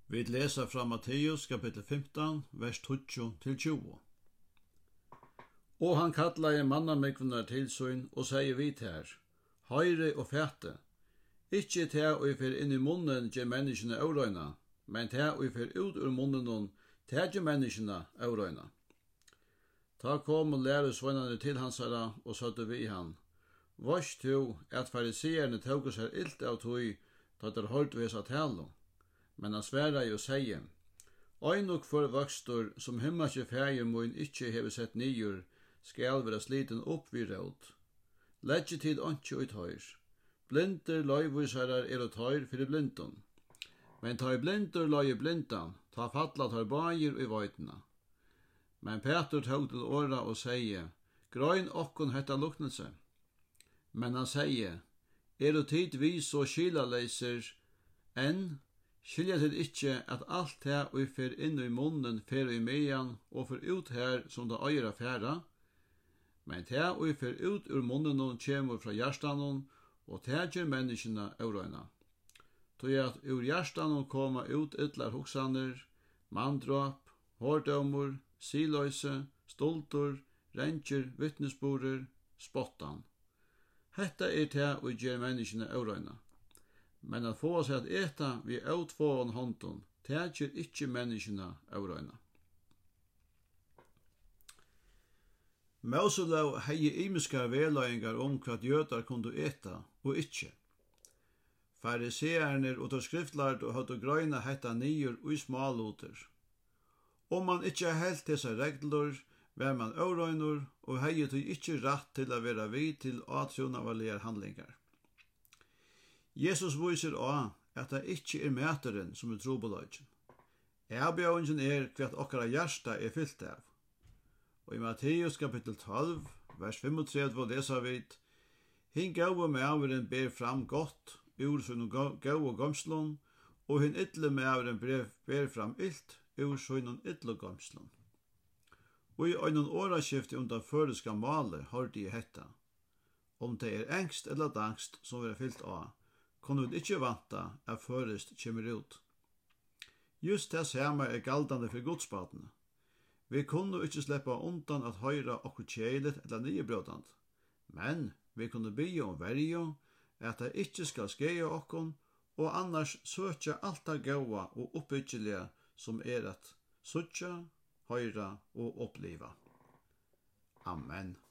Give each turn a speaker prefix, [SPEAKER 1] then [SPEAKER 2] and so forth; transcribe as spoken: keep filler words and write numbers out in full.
[SPEAKER 1] Vi leser fra Matteus kapitel fimtan, vers tjugo til tjúgu. Og han kallaði mannamykvunar til sín og segi við her, høyre og fæte, ikkje ta og fyr inn i munnen gje menneskene órøyna, men ta og fyr ut ur munnen ta gje menneskene órøyna. Ta kom og læresveinane til hansara og søtte vi han, Vars tu at fariseerne tåg seg ilt av tog, ta der hørt vi sa talo. Men han sværa jo seie, Øynok for vokstor som himmelske fægir mun ikkje hever sett nyer, skal vera sliten opp vid råd. Legge tid åndsje ut høyr. Blinder løyvisarar er ut høyr fyrir blindun. Men ta i blinder løy blindan, ta fatla tar bagir i vøytena. Men Petur tåg til åra og seie, Grøyn okkon hetta luknelse. Men han seie, Er du tid vi så skilaleiser, enn skilja til ikkje at alt det vi fer inn i munnen fer i mejan og fer ut her som det øyra færa, men det vi fer ut ur munnen kjemur fra hjertanon og det gjør menneskene órøyna. Tog at ur hjertanon koma ut ytlar hoksaner, mandrap, hårdømur, siløyse, stoltur, rentjer, vittnesborer, spottan. Hetta er det vi gjør menneskene órøyna. Men at få seg at eta vi outfåan hånden, tækjer ikkje menneskene órøyna. Moselov hei imiskar veløyngar om hva jødar kundu eta og ikkje. Fariseerner og tar skriftlart og hadde grøyna hetta nyer og i smaluter. Om man ikkje helt dessa regler, var man órøynur og hei tog ikkje rett til å være vid til atrunavalige handlingar. Jesus viser á at det ikkje er mæteren som er trobeløgjen. Erbjøringen er hva okkara hjärsta er fyllt av. Og i Matteus kapittel tolv, vers trettifem, leser vi, Hin gaue mæveren ber fram godt ur sin gaue gomslun, og hin ytle mæveren ber fram illt ur sin ytle gomslun. Og i øynon åraskifte undan føreska male hørte i hetta. Om det er engst eller dangst som er fyllt av, kunne vi ikke vanta at førest kommer ut. Just det samme er galdande for godsbatene. Vi kunne ikke sleppa undan at høyra okkur kjeilet eller nybrødant, men vi kunne bygge om verjo at det ikke skal skeie okkon, og annars søkja alt det gaua og oppbyggelige som er at søkja, høyra og oppliva. Amen.